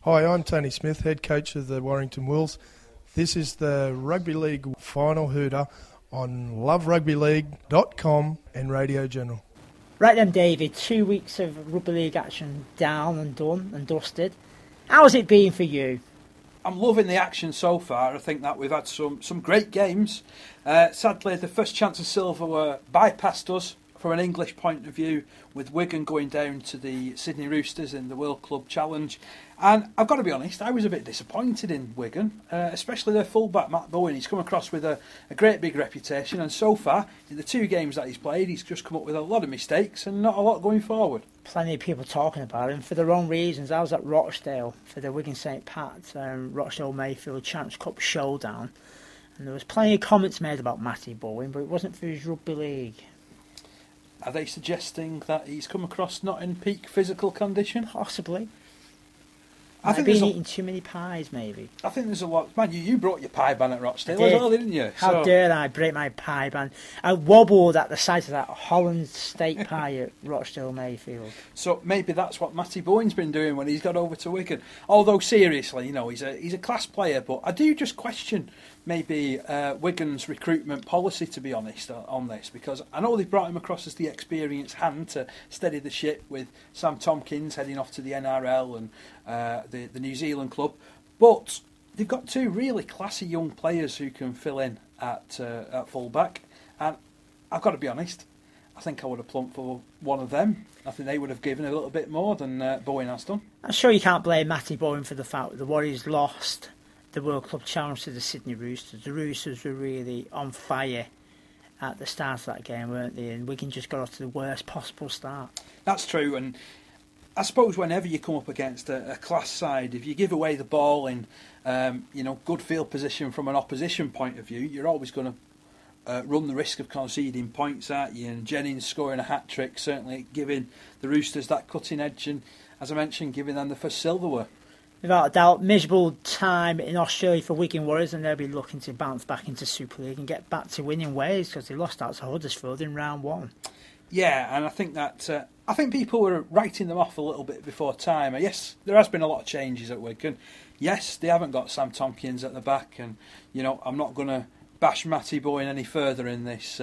Hi, I'm Tony Smith, head coach of the Warrington Wolves. This is the Rugby League final hooter on loverugbyleague.com and Radio General. Right then, David, 2 weeks of Rugby League action down and done and dusted. How's it been for you? I'm loving the action so far. I think that we've had some great games. Sadly, the first chance of silverware bypassed us from an English point of view, with Wigan going down to the Sydney Roosters in the World Club Challenge. And I've got to be honest, I was a bit disappointed in Wigan, especially their fullback Matt Bowen. He's come across with a great big reputation, and so far, in the 2 games that he's played, he's just come up with a lot of mistakes and not a lot going forward. Plenty of people talking about him for the wrong reasons. I was at Rochdale for the Wigan St Pat Rochdale Mayfield Champs Cup showdown, and there was plenty of comments made about Matty Bowen, but it wasn't for his rugby league. Are they suggesting that he's come across not in peak physical condition? Possibly. I think been eating too many pies, maybe. I think there's a lot. Man, you brought your pie ban at Rochdale as well, didn't you? How dare I break my pie ban? I wobbled at the sight of that Holland steak pie at Rochdale Mayfield. So maybe that's what Matty Bowen's been doing when he's got over to Wigan. Although seriously, you know, he's a class player, but I do just question maybe Wigan's recruitment policy, to be honest, on this, because I know they've brought him across as the experienced hand to steady the ship, with Sam Tompkins heading off to the NRL and the New Zealand club, but they've got 2 really classy young players who can fill in at fullback, and I've got to be honest, I think I would have plumped for one of them. I think they would have given a little bit more than Bowen has done. I'm sure you can't blame Matty Bowen for the fact that the Warriors lost the World Club Challenge to the Sydney Roosters. The Roosters were really on fire at the start of that game, weren't they? And Wigan just got off to the worst possible start. That's true, and I suppose whenever you come up against a class side, if you give away the ball in good field position from an opposition point of view, you're always going to run the risk of conceding points, aren't you? And Jennings scoring a hat-trick, certainly giving the Roosters that cutting edge, and as I mentioned, giving them the first silverware. Without a doubt, miserable time in Australia for Wigan Warriors, and they'll be looking to bounce back into Super League and get back to winning ways, because they lost out to Huddersfield in round 1. Yeah, and I think that I think people were writing them off a little bit before time. Yes, there has been a lot of changes at Wigan. Yes, they haven't got Sam Tompkins at the back, and I'm not going to bash Matty Bowen any further in this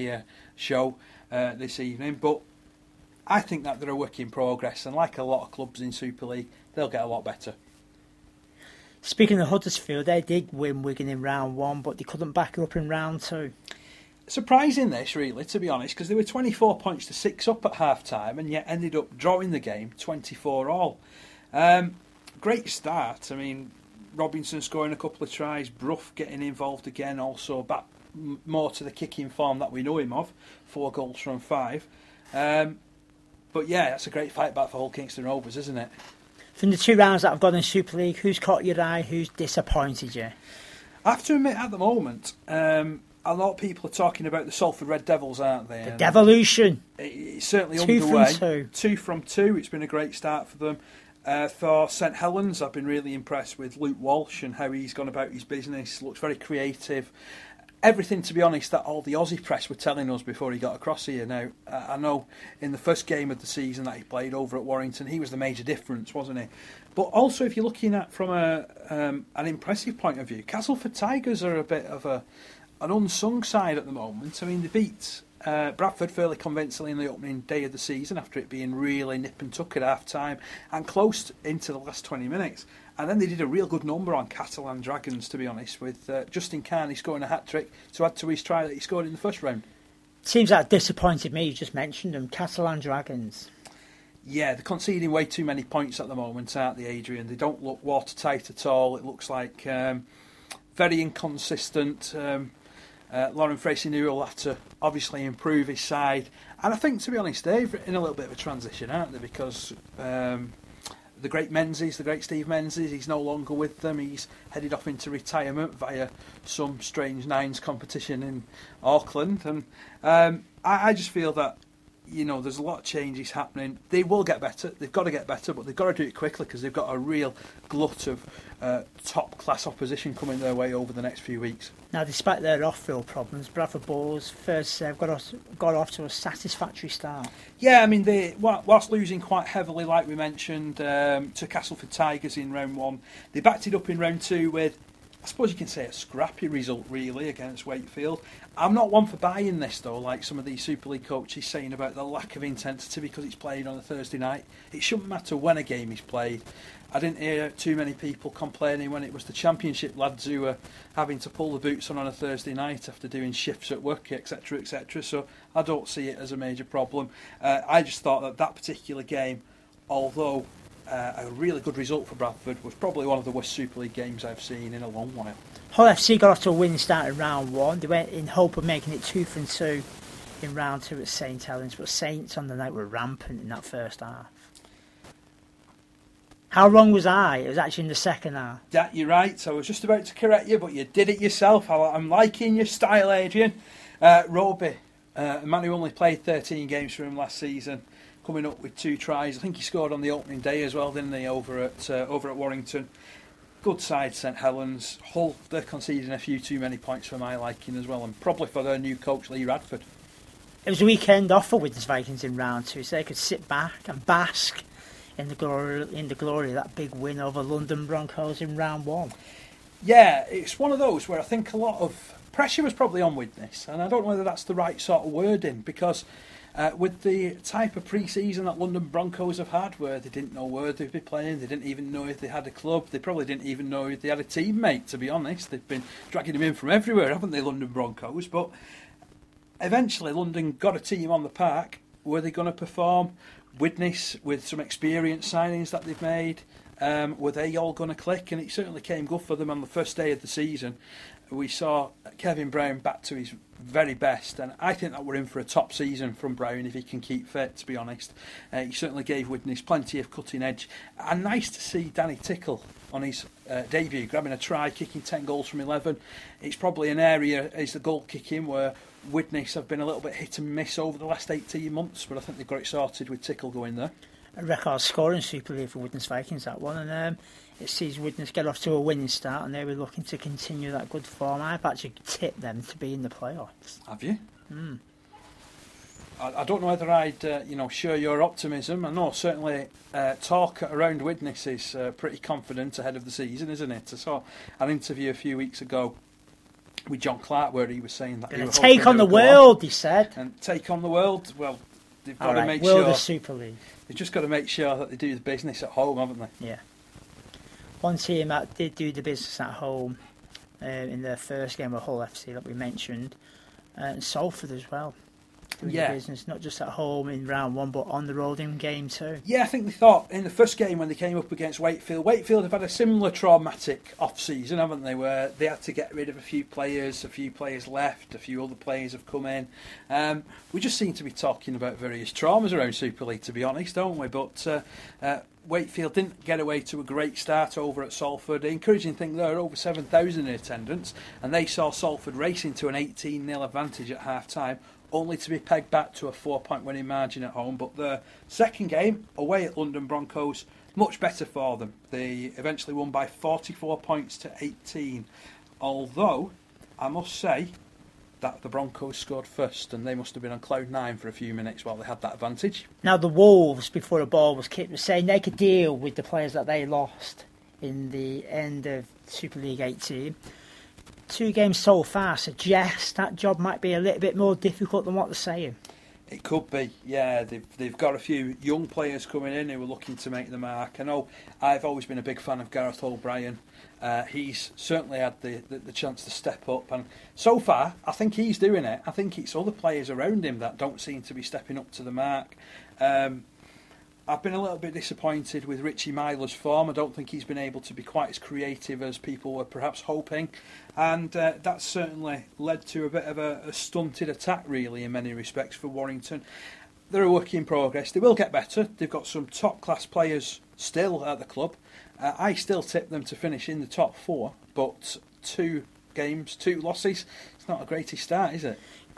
show this evening, but I think that they're a work in progress, and like a lot of clubs in Super League, they'll get a lot better. Speaking of Huddersfield, they did win Wigan in round 1, but they couldn't back it up in round 2. Surprising this, really, to be honest, because they were 24 points to 6 up at half-time and yet ended up drawing the game 24-all. Great start. I mean, Robinson scoring a couple of tries, Brough getting involved again, also back more to the kicking form that we know him of, 4 goals from 5. But yeah, that's a great fight back for Hull Kingston Rovers, isn't it? From the 2 rounds that I've gone in Super League, who's caught your eye, who's disappointed you? I have to admit, at the moment, a lot of people are talking about the Salford Red Devils, aren't they? The Devolution. It's certainly 2 underway. from 2. 2 from 2. It's been a great start for them. For St Helens, I've been really impressed with Luke Walsh and how he's gone about his business. Looks very creative. Everything, to be honest, that all the Aussie press were telling us before he got across here. Now, I know in the first game of the season that he played over at Warrington, he was the major difference, wasn't he? But also, if you're looking at from an impressive point of view, Castleford Tigers are a bit of an unsung side at the moment. I mean, they beat Bradford fairly convincingly in the opening day of the season after it being really nip and tuck at half-time and close into the last 20 minutes. And then they did a real good number on Catalan Dragons, to be honest, with Justin Carney scoring a hat-trick to add to his try that he scored in the first round. Teams that disappointed me, you just mentioned them, Catalan Dragons. Yeah, they're conceding way too many points at the moment, aren't they, Adrian? They don't look watertight at all. It looks like very inconsistent. Lauren Fraser-Newell will have to obviously improve his side. And I think, to be honest, they're in a little bit of a transition, aren't they? Because the great Menzies, the great Steve Menzies, he's no longer with them. He's headed off into retirement via some strange nines competition in Auckland. And I just feel that, there's a lot of changes happening. They will get better. They've got to get better, but they've got to do it quickly because they've got a real glut of top-class opposition coming their way over the next few weeks. Now, despite their off-field problems, Bradford Bulls first got off to a satisfactory start. Yeah, I mean, they whilst losing quite heavily, like we mentioned, to Castleford Tigers in round 1, they backed it up in round 2 with, I suppose you can say, a scrappy result, really, against Wakefield. I'm not one for buying this, though, like some of these Super League coaches saying about the lack of intensity because it's played on a Thursday night. It shouldn't matter when a game is played. I didn't hear too many people complaining when it was the Championship lads who were having to pull the boots on a Thursday night after doing shifts at work, etc., etc. So I don't see it as a major problem. I just thought that particular game, although a really good result for Bradford, was probably one of the worst Super League games I've seen in a long while. Hull FC got off to a winning start in round 1. They went in hope of making it 2-2 in round 2 at St Helens, but Saints on the night were rampant in that first half. How wrong was I? It was actually in the second half. Yeah, you're right. So I was just about to correct you, but you did it yourself. I'm liking your style, Adrian. Roby, a man who only played 13 games for him last season, coming up with 2 tries. I think he scored on the opening day as well, didn't he, over at Warrington. Good side, St Helens. Hull, they're conceding a few too many points for my liking as well, and probably for their new coach, Lee Radford. It was a weekend off for Widnes Vikings in round 2, so they could sit back and bask in the glory of that big win over London Broncos in round 1. Yeah, it's one of those where I think a lot of pressure was probably on Widnes, and I don't know whether that's the right sort of wording, because with the type of pre-season that London Broncos have had, where they didn't know where they'd be playing, they didn't even know if they had a club, they probably didn't even know if they had a teammate, to be honest. They've been dragging them in from everywhere, haven't they, London Broncos? But eventually London got a team on the park. Were they going to perform? Widnes, with some experienced signings that they've made, were they all going to click? And it certainly came good for them on the first day of the season. We saw Kevin Brown back to his very best, and I think that we're in for a top season from Brown if he can keep fit, to be honest. He certainly gave Widnes plenty of cutting edge, and nice to see Danny Tickle on his debut, grabbing a try, kicking 10 goals from 11. It's probably an area, as the goal kicking, where Widnes have been a little bit hit and miss over the last 18 months, but I think they've got it sorted with Tickle going there. A record scoring Super League for Widnes Vikings, that one, and it sees Widnes get off to a winning start, and they were looking to continue that good form. I've actually tipped them to be in the playoffs. Have you? I don't know whether I'd share your optimism. I know certainly talk around Widnes is pretty confident ahead of the season, isn't it? I saw an interview a few weeks ago with John Clark where he was saying that they were take on the world, he said. And take on the world. Well, they've got to make World sure. of Super League. They've just got to make sure that they do the business at home, haven't they? Yeah. One team that did do the business at home in their first game with Hull FC that we mentioned, and Salford as well. Doing the business, not just at home in round 1, but on the road in game 2. Yeah, I think they thought in the first game when they came up against Wakefield have had a similar traumatic off-season, haven't they, where they had to get rid of a few players left, a few other players have come in. We just seem to be talking about various traumas around Super League, to be honest, don't we? But Wakefield didn't get away to a great start over at Salford. The encouraging thing there, over 7,000 in attendance, and they saw Salford racing to an 18-0 advantage at half-time, only to be pegged back to a 4-point winning margin at home. But the second game, away at London Broncos, much better for them. They eventually won by 44 points to 18. Although, I must say that the Broncos scored first, and they must have been on cloud 9 for a few minutes while they had that advantage. Now the Wolves, before the ball was kicked, were saying they could deal with the players that they lost in the end of Super League 18. 2 games so far suggest that job might be a little bit more difficult than what they're saying. It could be, yeah. They've got a few young players coming in who are looking to make the mark. I know I've always been a big fan of Gareth O'Brien. He's certainly had the chance to step up, and so far I think he's doing it. I think it's other players around him that don't seem to be stepping up to the mark. I've been a little bit disappointed with Richie Myler's form. I don't think he's been able to be quite as creative as people were perhaps hoping, and that's certainly led to a bit of a stunted attack, really, in many respects for Warrington. They're a work in progress. They will get better. They've got some top-class players still at the club. I still tip them to finish in the top 4, but 2 games, 2 losses, it's not a greatest start, is it?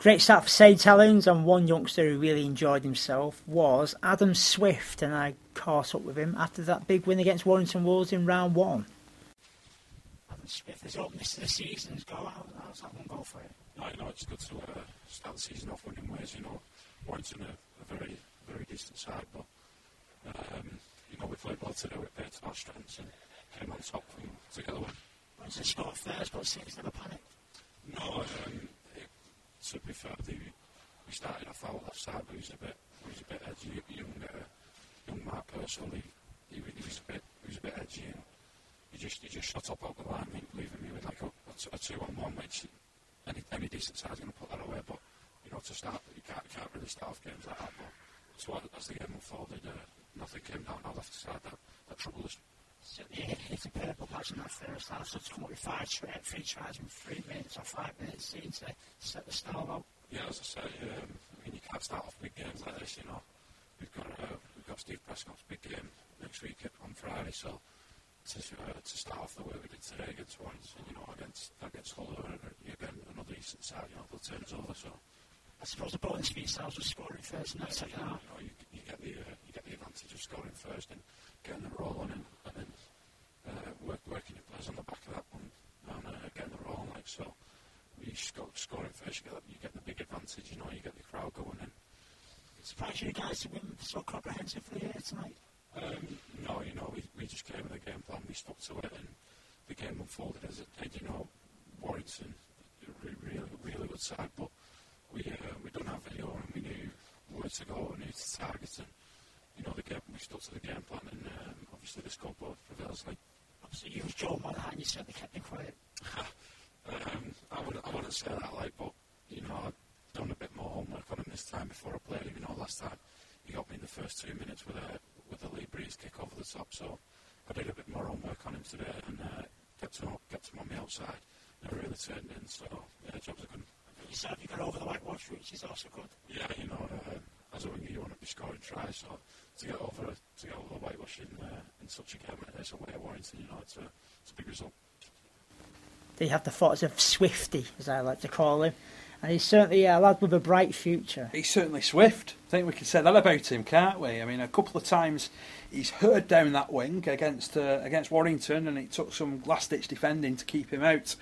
Great start for St Helens, and one youngster who really enjoyed himself was Adam Swift, and I caught up with him after that big win against Warrington Wolves in round 1. Adam Swift is up this season's goal. How's that one go for you? No, it's good to start the season off winning ways. Warrington a very, very decent side, but we played well today. We played to our strengths and came on top to get the win. Warrington scored first, but Saints never panicked. No, to be fair, we started off our left side, but he was a bit edgy. Young Mark Purcell, he was a bit edgy, and he just shot up over the line, leaving me with like a 2-on-1, which any decent side's going to put that away. But to start, you can't really start off games like that. But so as the game unfolded, nothing came down our left side that troubled us. So it's a purple patch in that first half, so to come up with three tries in 3 minutes or 5 minutes seems to set the stall out. Yeah, as I say, you can't start off big games like this. We've got Steve Prescott's big game next week on Friday, so to start off the way we did today against Warrington, against Hull, again another decent side, they'll turn us over. So I suppose the bonus for yourselves was scoring first in that second half. You get the advantage of scoring first and getting the roll on, and then working your players on the back of that one and getting the roll on. So you scoring first, you get the big advantage. You get the crowd going in. Surprised you guys to win so comprehensively here tonight. No, we just came with a game plan. We stuck to it, and the game unfolded as it did. Warrington, really good side, but we done our video and we knew where to go and who to target, and we stuck to the game plan, and obviously the scoreboard prevails. Obviously, you was Joe Monaghan, you certainly kept him quiet. I wouldn't say that, but I've done a bit more homework on him this time before I played him. Last time he got me in the first 2 minutes with a Lee Breeze kick over the top, so I did a bit more homework on him today and kept him on the outside. Never really turned in, so jobs are good. You said you got over the whitewash, which is also good. Yeah, as a winger you want to be scoring tries, so to get over the whitewash in such a game like this away at Warrington, it's a big result. They have the thoughts of Swifty, as I like to call him, and he's certainly a lad with a bright future. He's certainly swift. I think we can say that about him, can't we? I mean, a couple of times he's hurled down that wing against Warrington, and it took some last-ditch defending to keep him out.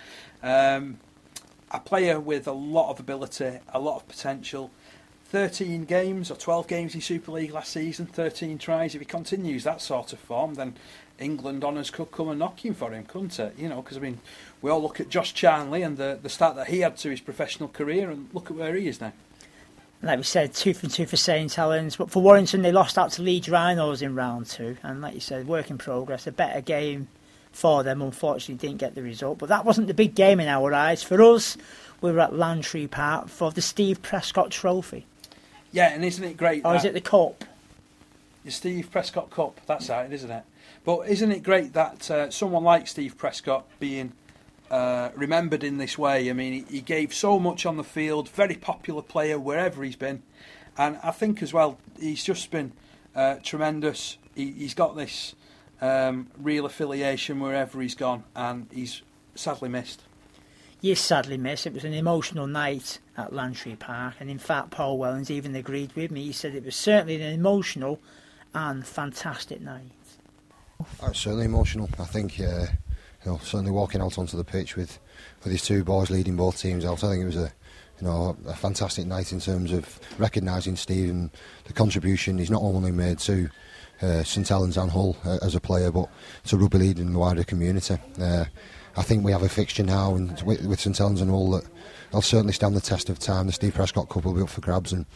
A player with a lot of ability, a lot of potential. 13 games or 12 games in Super League last season, 13 tries. If he continues that sort of form, then England honours could come a knocking for him, couldn't it? Because we all look at Josh Charnley and the start that he had to his professional career, and look at where he is now. Like we said, 2 for 2 for St Helens, but for Warrington they lost out to Leeds Rhinos in round 2, and like you said, work in progress. A better game for them, unfortunately didn't get the result, but that wasn't the big game in our eyes. For us, we were at Lantry Park for the Steve Prescott Trophy. Yeah, and isn't it great? Or is it the Cup? The Steve Prescott Cup, that's right, isn't it? But isn't it great that someone like Steve Prescott being remembered in this way? I mean, he gave so much on the field, very popular player wherever he's been, and I think as well he's just been tremendous. He's got this real affiliation wherever he's gone, and he's sadly missed. He is sadly missed. It was an emotional night at Lantry Park, and in fact Paul Wellens even agreed with me. He said it was certainly an emotional and fantastic night. It's certainly emotional. I think certainly walking out onto the pitch with his two boys leading both teams out, I think it was a fantastic night in terms of recognising Steve and the contribution he's not only made to St Helens and Hull as a player, but to rugby league and the wider community. I think we have a fixture now with St Helens and Hull that they'll certainly stand the test of time. The Steve Prescott Cup will be up for grabs, and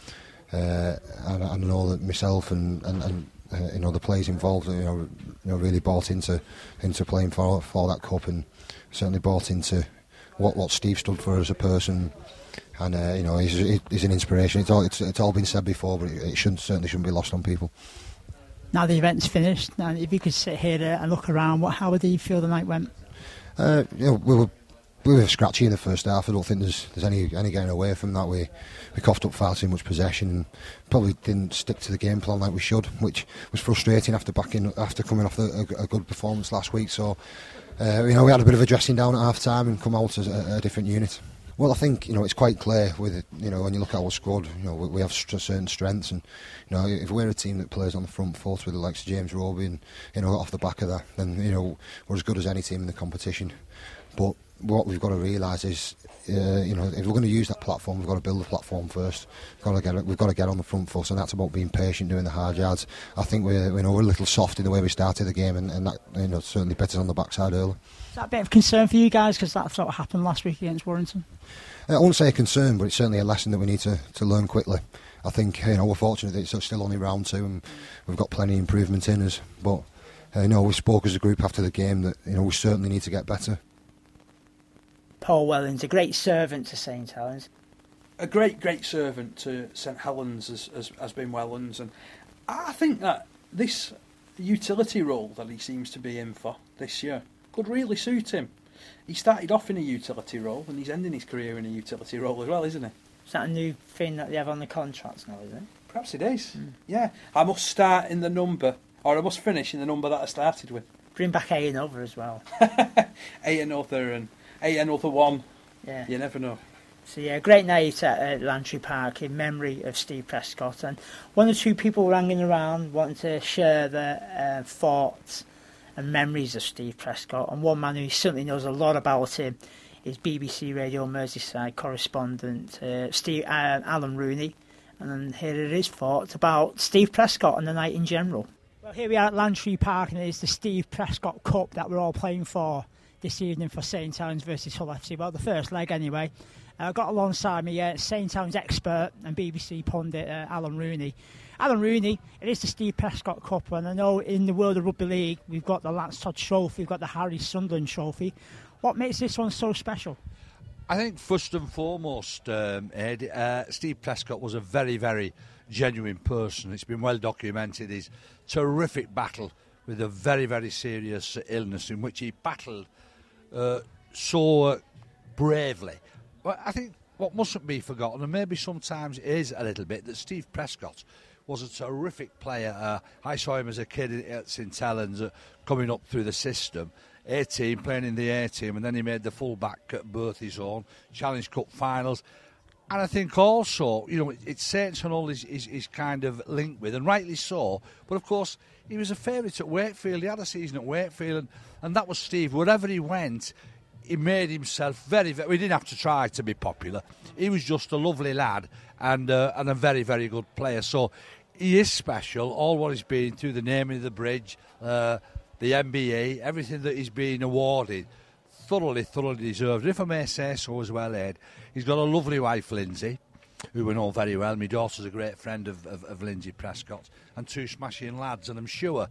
I know that myself and the players involved really bought into playing for that cup, and certainly bought into what Steve stood for as a person. And he's an inspiration. It's all been said before, but it certainly shouldn't be lost on people. Now the event's finished, and if you could sit here and look around, how do you feel the night went? We were scratchy in the first half. I don't think there's any getting away from that. We coughed up far too much possession and probably didn't stick to the game plan like we should, which was frustrating after coming off a good performance last week. So we had a bit of a dressing down at half time and come out as a different unit. Well, I think it's quite clear with when you look at our squad. We have certain strengths, and if we're a team that plays on the front foot with the likes of James Roby, and off the back of that, then we're as good as any team in the competition. But what we've got to realise is, if we're going to use that platform, we've got to build the platform first. We've got to get on the front foot, and that's about being patient, doing the hard yards. I think we're a little soft in the way we started the game, and that certainly bit us on the backside early. Is that a bit of concern for you guys, because that sort of happened last week against Warrington? I won't say a concern, but it's certainly a lesson that we need to learn quickly. I think we're fortunate that it's still only round 2, and we've got plenty of improvement in us. But we spoke as a group after the game that we certainly need to get better. Paul Wellens, a great servant to St Helens. A great servant to St Helens has been Wellens, and I think that this utility role that he seems to be in for this year could really suit him. He started off in a utility role, and he's ending his career in a utility role as well, isn't he? Is that a new thing that they have on the contracts now, is it? Perhaps it is. Yeah. I must start in the number, or I must finish in the number that I started with. Bring back A another as well. A another and A another one. Yeah. You never know. So yeah, great night at Lantry Park in memory of Steve Prescott, and one or two people were hanging around wanting to share their thoughts and memories of Steve Prescott, and one man who certainly knows a lot about him is BBC Radio Merseyside correspondent Alan Rooney, and then here are his thoughts about Steve Prescott and the night in general. Well, here we are at Lantry Park, and it's the Steve Prescott Cup that we're all playing for this evening for St Helens versus Hull FC. Well, the first leg anyway. I've got alongside me St Helens expert and BBC pundit Alan Rooney. Alan Rooney, it is the Steve Prescott Cup, and I know in the world of rugby league we've got the Lance Todd Trophy, we've got the Harry Sunderland Trophy. What makes this one so special? I think first and foremost, Ed, Steve Prescott was a very, very genuine person. It's been well documented, his terrific battle with a very, very serious illness in which he battled so bravely. Well, I think what mustn't be forgotten, and maybe sometimes it is a little bit, that Steve Prescott was a terrific player. I saw him as a kid at St Helens coming up through the system, 18, playing in the A-team, and then he made the full-back at Berthie's Own, Challenge Cup finals. And I think also, it's Saints and all is kind of linked with, and rightly so. But of course, he was a favourite at Wakefield. He had a season at Wakefield, and that was Steve. Wherever he went, he made himself very, very... We didn't have to try to be popular. He was just a lovely lad and a very, very good player. So he is special. All what he's been through, the naming of the bridge, the MBE, everything that he's been awarded, thoroughly deserved. And if I may say so as well, Ed, he's got a lovely wife, Lindsay, who we know very well. My daughter's a great friend of Lindsay Prescott, and 2 smashing lads, and I'm sure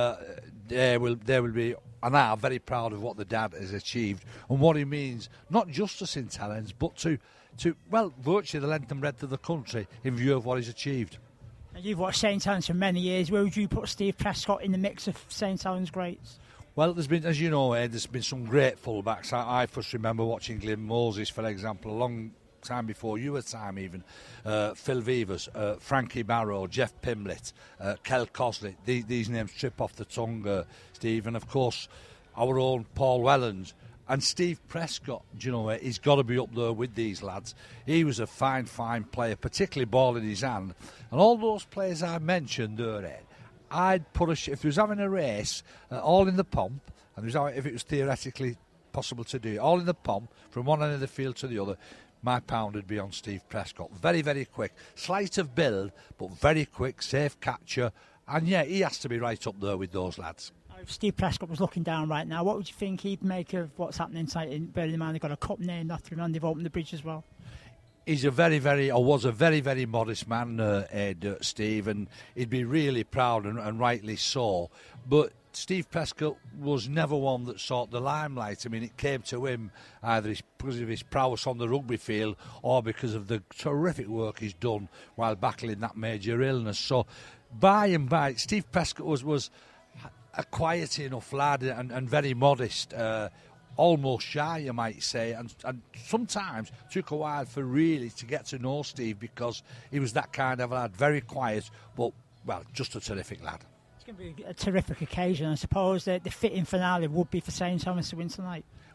they will be and are very proud of what the dad has achieved and what he means, not just to St Helens, but to virtually the length and breadth of the country in view of what he's achieved. And you've watched St Helens for many years. Where would you put Steve Prescott in the mix of St Helens greats? Well, there's been, as you know, Ed, there's been some great fullbacks. I first remember watching Glyn Moses, for example, a long time before your time even. Phil Vivers, Frankie Barrow, Jeff Pimblett, Kel Cosley. These names trip off the tongue, Steve. And of course, our own Paul Wellens. And Steve Prescott, he's got to be up there with these lads. He was a fine player, particularly ball in his hand. And all those players I mentioned there, Ed, I'd put if he was having a race, all in the pomp, and if it was theoretically possible to do it, all in the pomp, from one end of the field to the other, my pound would be on Steve Prescott. Very, very quick. Slight of build, but very quick, safe catcher. And yeah, he has to be right up there with those lads. If Steve Prescott was looking down right now, what would you think he'd make of what's happening inside? Bearing in mind they've got a cup named after him and they've opened the bridge as well. He's was a very, very modest man, Ed, Steve, and he'd be really proud, and rightly so. But Steve Prescott was never one that sought the limelight. I mean, it came to him either because of his prowess on the rugby field or because of the terrific work he's done while battling that major illness. So, by and by, Steve Prescott was a quiet enough lad and very modest, almost shy, you might say, and sometimes took a while for really to get to know Steve because he was that kind of lad, very quiet, but, well, just a terrific lad. It's going to be a terrific occasion. I suppose the fitting finale would be for St Helens to win tonight.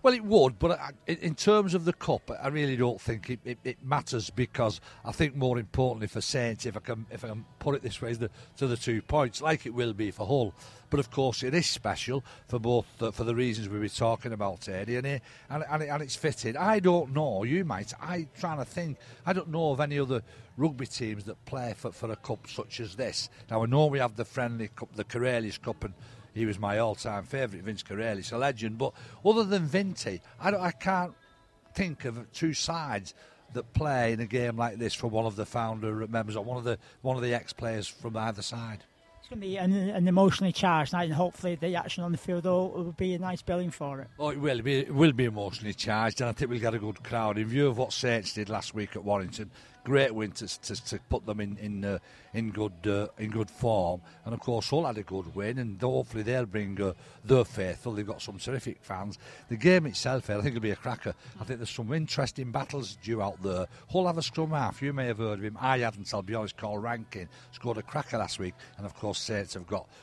Well, it would, but in terms of the Cup, I really don't think it matters, because I think more importantly for Saints, if I can put it this way, is to the 2 points, like it will be for Hull. But of course, it is special for both for the reasons we were talking about, Eddie, and it's fitted. I don't know. You might. I'm trying to think. I don't know of any other rugby teams that play for a cup such as this. Now I know we have the Friendly Cup, the Corelli's Cup, and he was my all-time favourite, Vince Corelli, a legend. But other than Vinty, I can't think of two sides that play in a game like this for one of the founder members or one of the ex-players from either side. It's going to be an emotionally charged night, and hopefully the action on the field will be a nice billing for it. Oh, it will be emotionally charged, and I think we'll get a good crowd. In view of what Saints did last week at Warrington, great win to put them in good form, and of course Hull had a good win, and hopefully they'll bring their faithful. They've got some terrific fans. The game itself, I think, will be a cracker. I think there's some interesting battles due out there. Hull have a scrum half. You may have heard of him. I hadn't, I'll be honest. Called Rankin, scored a cracker last week, and of course Saints have got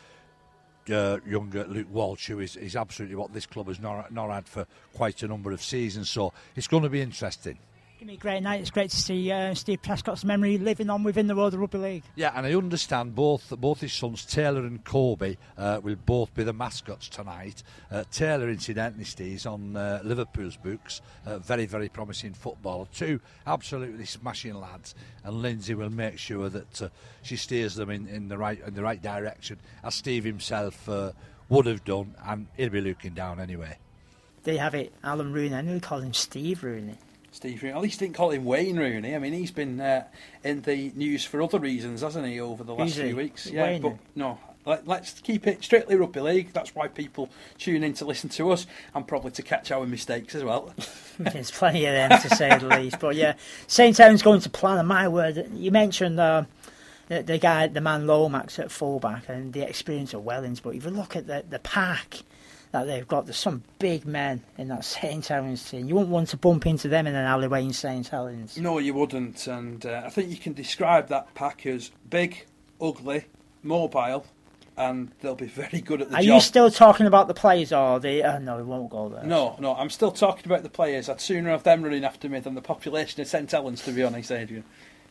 younger Luke Walsh, who is absolutely what this club has not had for quite a number of seasons. So it's going to be interesting. It's going to be a great night. It's great to see Steve Prescott's memory living on within the world of rugby league. Yeah, and I understand both his sons, Taylor and Kobe, will both be the mascots tonight. Taylor, incidentally, Steve's on Liverpool's books. Very, very promising footballer. Two absolutely smashing lads, and Lindsay will make sure that she steers them in the right direction, as Steve himself would have done, and he'll be looking down anyway. There you have it, Alan Rooney. I know we call him Steve Rooney. Steve Rooney. At least didn't call him Wayne Rooney. I mean, he's been in the news for other reasons, hasn't he, over the last few weeks? Yeah, Wayne. But no, let's keep it strictly rugby league. That's why people tune in to listen to us, and probably to catch our mistakes as well. There's plenty of them, to say the least. But yeah, St Helens going to plan. And my word, you mentioned the man Lomax at fullback and the experience of Wellings. But if you look at the pack that they've got, there's some big men in that St Helens team. You wouldn't want to bump into them in an alleyway in St Helens. No, you wouldn't. And I think you can describe that pack as big, ugly, mobile, and they'll be very good at the job. Are you still talking about the players, or the... no, we won't go there. No, I'm still talking about the players. I'd sooner have them running after me than the population of St Helens, to be honest, Adrian.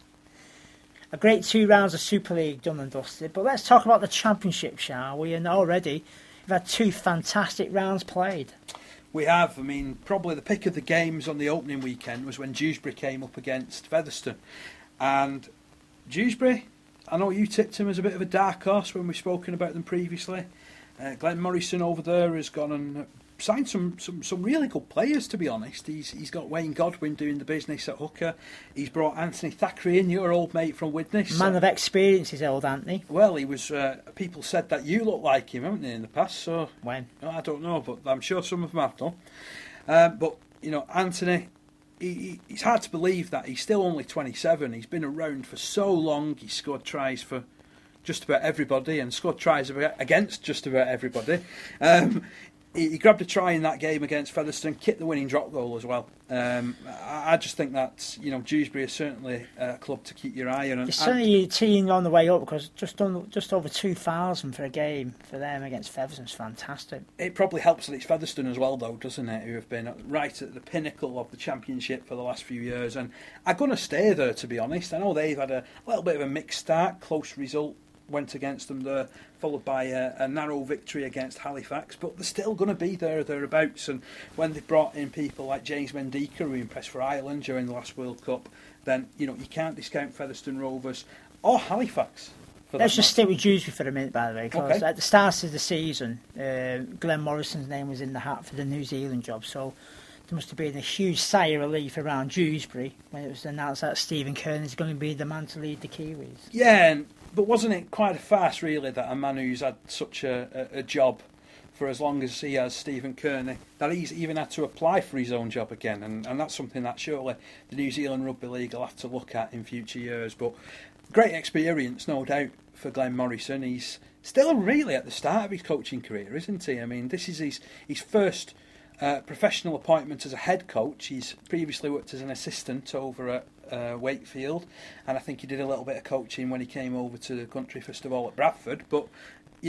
A great 2 rounds of Super League done and dusted. But let's talk about the Championship, shall we? And already we've had 2 fantastic rounds played. We have. I mean, probably the pick of the games on the opening weekend was when Dewsbury came up against Featherstone. And Dewsbury, I know you tipped him as a bit of a dark horse when we've spoken about them previously. Glenn Morrison over there has gone and signed some really good players, to be honest. He's got Wayne Godwin doing the business at hooker. He's brought Anthony Thackeray in, your old mate from Widnes. Man of experience is old Anthony. Well, he was. People said that you look like him, haven't they, in the past? So when? I don't know, but I'm sure some of them have done. But you know, Anthony, it's hard to believe that he's still only 27. He's been around for so long. He's scored tries for just about everybody and scored tries against just about everybody. He grabbed a try in that game against Featherstone, kicked the winning drop goal as well. I just think that, you know, Dewsbury is certainly a club to keep your eye on. It's certainly a team on the way up, because just over 2,000 for a game for them against Featherstone is fantastic. It probably helps that it's Featherstone as well, though, doesn't it? Who have been right at the pinnacle of the Championship for the last few years, and are going to stay there, to be honest. I know they've had a little bit of a mixed start, close result went against them there, followed by a narrow victory against Halifax, but they're still going to be there, thereabouts. And when they brought in people like James Mendika, who impressed for Ireland during the last World Cup, then, you know, you can't discount Featherstone Rovers or Halifax. Let's just stick with Dewsbury for a minute, by the way, because at the start of the season, Glenn Morrison's name was in the hat for the New Zealand job, so there must have been a huge sigh of relief around Dewsbury when it was announced that Stephen Kearney is going to be the man to lead the Kiwis. Yeah, but wasn't it quite a farce, really, that a man who's had such a job for as long as he has, Stephen Kearney, that he's even had to apply for his own job again? And that's something that surely the New Zealand Rugby League will have to look at in future years. But great experience, no doubt, for Glenn Morrison. He's still really at the start of his coaching career, isn't he? I mean, this is his first professional appointment as a head coach. He's previously worked as an assistant over at Wakefield, and I think he did a little bit of coaching when he came over to the country, first of all at Bradford. But, you know,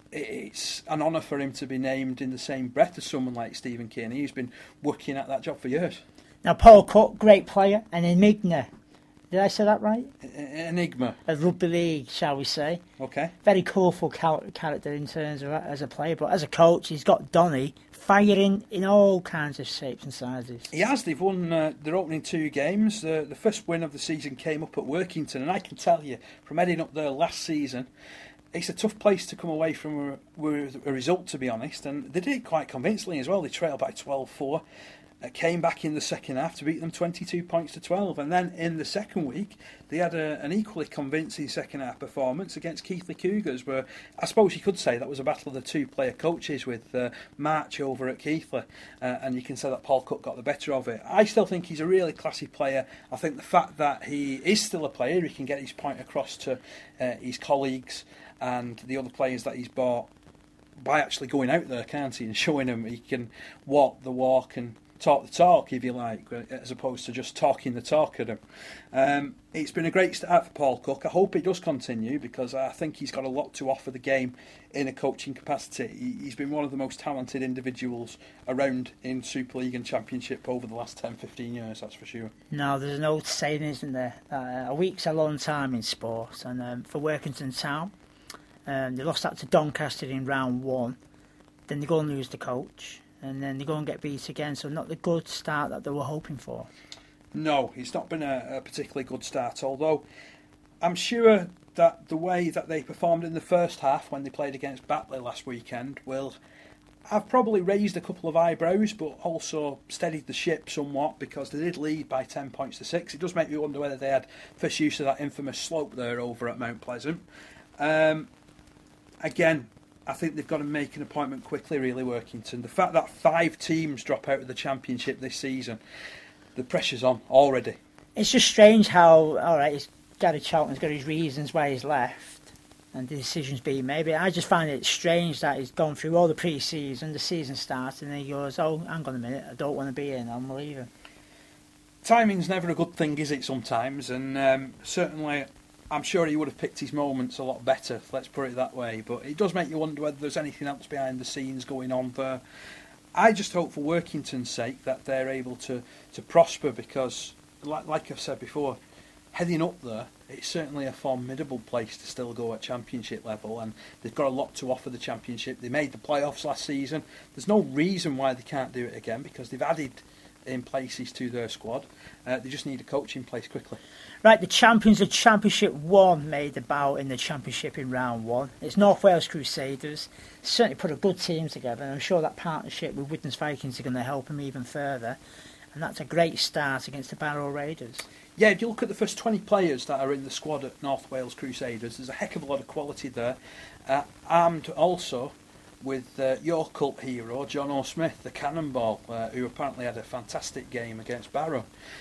it's an honour for him to be named in the same breath as someone like Stephen Kearney, who's been working at that job for years. Now, Paul Cook, great player, an enigma. Did I say that right? Enigma. A rugby league, shall we say. Okay. Very colourful character in terms of as a player, but as a coach, he's got Donny firing in all kinds of shapes and sizes. He has. They've won their opening 2 games. The first win of the season came up at Workington, and I can tell you, from heading up there last season, it's a tough place to come away from with a result, to be honest, and they did it quite convincingly as well. They trailed by 12-4. Came back in the second half to beat them 22 points to 12, and then in the second week they had an equally convincing second half performance against Keighley Cougars, where I suppose you could say that was a battle of the 2 player coaches with March over at Keighley, and you can say that Paul Cook got the better of it. I still think he's a really classy player. I think the fact that he is still a player, he can get his point across to his colleagues and the other players that he's bought by actually going out there, can't he, and showing them he can walk the walk and talk the talk, if you like, as opposed to just talking the talk at him. It's been a great start for Paul Cook. I hope it does continue, because I think he's got a lot to offer the game in a coaching capacity. He's been one of the most talented individuals around in Super League and Championship over the last 10-15 years, that's for sure. No, there's an old saying, isn't there? A week's a long time in sport, and for Workington Town, they lost that to Doncaster in round 1, then they go and lose the coach, and then they go and get beat again, so not the good start that they were hoping for. No, it's not been a particularly good start, although I'm sure that the way that they performed in the first half when they played against Batley last weekend will have probably raised a couple of eyebrows, but also steadied the ship somewhat, because they did lead by 10 points to 6. It does make me wonder whether they had first use of that infamous slope there over at Mount Pleasant. Again, I think they've got to make an appointment quickly, really, Workington. The fact that 5 teams drop out of the Championship this season, the pressure's on already. It's just strange how, alright, Gary Charlton's got his reasons why he's left and the decision's being made, but I just find it strange that he's gone through all the pre-season, the season starts, and then he goes, oh, hang on a minute, I don't want to be here and I'm leaving. Timing's never a good thing, is it, sometimes? And certainly I'm sure he would have picked his moments a lot better, let's put it that way, but it does make you wonder whether there's anything else behind the scenes going on there. I just hope for Workington's sake that they're able to prosper, because, like I've said before, heading up there, it's certainly a formidable place to still go at Championship level, and they've got a lot to offer the Championship. They made the playoffs last season. There's no reason why they can't do it again, because they've added in places to their squad. They just need a coach in place quickly. Right, the champions of Championship 1 made a bout in the Championship in round 1. It's North Wales Crusaders. Certainly put a good team together, and I'm sure that partnership with Widnes Vikings are going to help them even further. And that's a great start against the Barrow Raiders. Yeah, if you look at the first 20 players that are in the squad at North Wales Crusaders, there's a heck of a lot of quality there. Armed also with your cult hero, John O'Smith, the Cannonball, who apparently had a fantastic game against Barrow.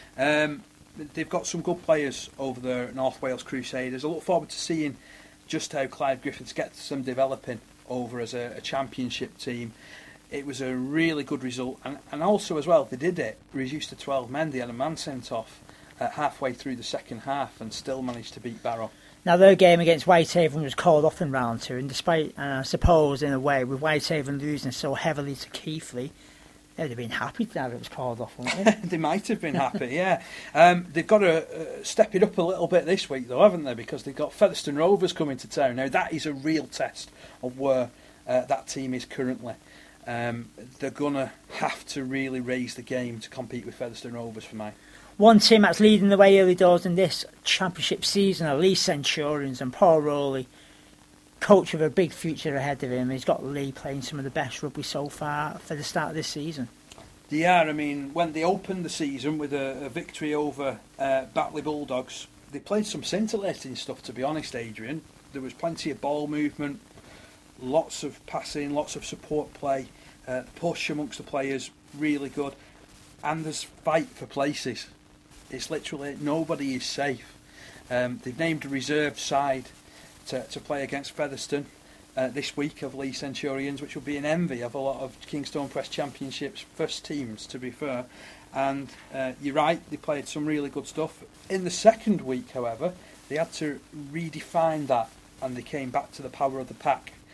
They've got some good players over there at North Wales Crusaders. I look forward to seeing just how Clyde Griffiths gets them developing over as a Championship team. It was a really good result, and also as well, they did it reduced to 12 men. They had a man sent off halfway through the second half and still managed to beat Barrow. Now, their game against Whitehaven was called off in round 2, and despite, I suppose, in a way, with Whitehaven losing so heavily to Keighley, they'd have been happy that it was called off, wouldn't they? They might have been happy, yeah. They've got to step it up a little bit this week, though, haven't they? Because they've got Featherstone Rovers coming to town. Now, that is a real test of where that team is currently. They're going to have to really raise the game to compete with Featherstone Rovers for me. One team that's leading the way early doors in this Championship season are Lee Centurions, and Paul Rowley, coach with a big future ahead of him. He's got Lee playing some of the best rugby so far for the start of this season. They are. I mean, when they opened the season with a victory over Batley Bulldogs, they played some scintillating stuff, to be honest, Adrian. There was plenty of ball movement, lots of passing, lots of support play, push amongst the players, really good. And there's fight for places. It's literally nobody is safe. They've named a reserve side to play against Featherstone this week of Lee Centurions, which will be an envy of a lot of Kingstone Press Championships first teams, to be fair. And you're right, they played some really good stuff. In the second week, however, they had to redefine that, and they came back to the power of the pack.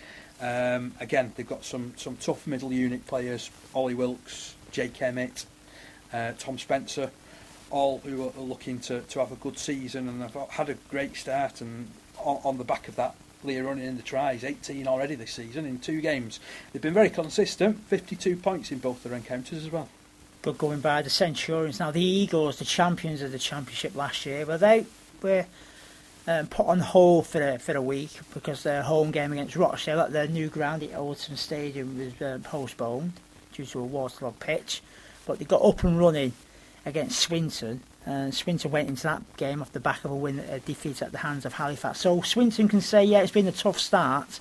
Again, they've got some tough middle unit players, Ollie Wilkes, Jake Emmett, Tom Spencer, all who are looking to have a good season, and have had a great start, and on the back of that, Leah running in the tries, 18 already this season in 2 games. They've been very consistent, 52 points in both their encounters as well. But going by the Centurions, now the Eagles, the champions of the championship last year, well, they were put on hold for a week because their home game against Rochdale at their new ground at Oldham Stadium was postponed due to a waterlogged pitch. But they got up and running against Swinton, and Swinton went into that game off the back of a defeat at the hands of Halifax. So Swinton can say, yeah, it's been a tough start,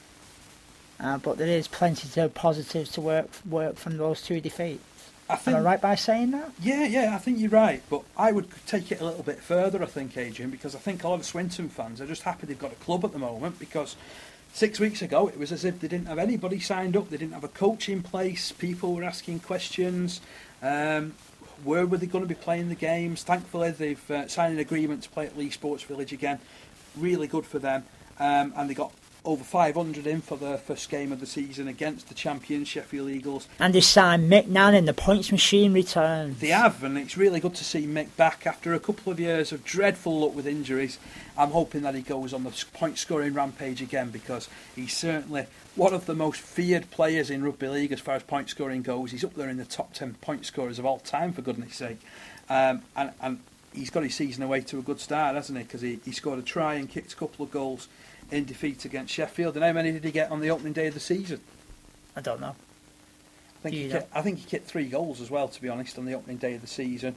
but there is plenty of positives to work from those 2 defeats. Am I right by saying that? Yeah, I think you're right, but I would take it a little bit further, I think, Adrian, because I think a lot of Swinton fans are just happy they've got a club at the moment, because 6 weeks ago it was as if they didn't have anybody signed up, they didn't have a coach in place, people were asking questions, where were they going to be playing the games? Thankfully they've signed an agreement to play at Leigh Sports Village again, really good for them, and they got over 500 in for their first game of the season against the champions Sheffield Eagles. And they signed Mick Nannon, the points machine returns. They have, and it's really good to see Mick back after a couple of years of dreadful luck with injuries. I'm hoping that he goes on the point scoring rampage again, because he's certainly one of the most feared players in rugby league as far as point scoring goes. He's up there in the top 10 point scorers of all time, for goodness sake. And he's got his season away to a good start, hasn't he? Because he scored a try and kicked a couple of goals in defeat against Sheffield. And how many did he get on the opening day of the season? I don't know. I think he kicked 3 goals as well, to be honest, on the opening day of the season,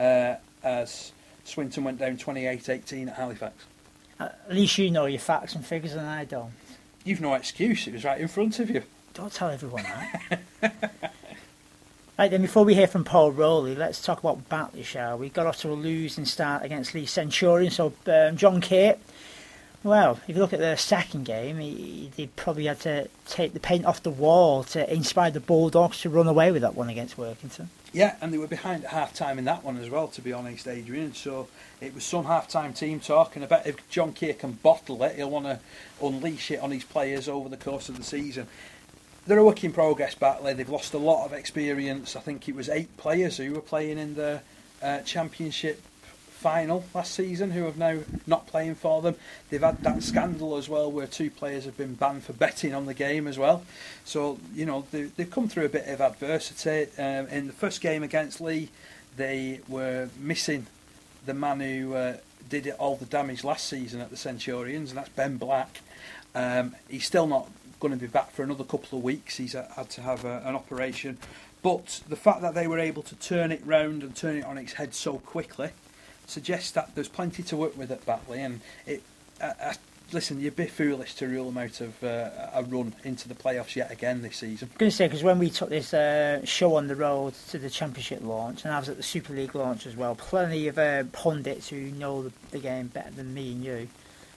as Swinton went down 28-18 at Halifax. At least you know your facts and figures and I don't. You've no excuse, it was right in front of you. Don't tell everyone that. Right then, before we hear from Paul Rowley, let's talk about Batley, shall we? Got off to a losing start against Leigh Centurions, so John Cate, well, if you look at the second game, they probably had to take the paint off the wall to inspire the Bulldogs to run away with that one against Workington. Yeah, and they were behind at half-time in that one as well, to be honest, Adrian. So it was some half-time team talk, and I bet if John Cate can bottle it, he'll want to unleash it on his players over the course of the season. They're a work in progress, Batley. They've lost a lot of experience. I think it was 8 players who were playing in the championship final last season who have now not playing for them. They've had that scandal as well where 2 players have been banned for betting on the game as well. So, you know, they've come through a bit of adversity. In the first game against Leigh, they were missing the man who did all the damage last season at the Centurions, and that's Ben Black. He's still not going to be back for another couple of weeks. He's had to have an operation. But the fact that they were able to turn it round and turn it on its head so quickly suggests that there's plenty to work with at Batley, and listen, you'd be foolish to rule them out of a run into the playoffs yet again this season. I'm going to say, because when we took this show on the road to the Championship launch, and I was at the Super League launch as well, plenty of pundits who know the game better than me and you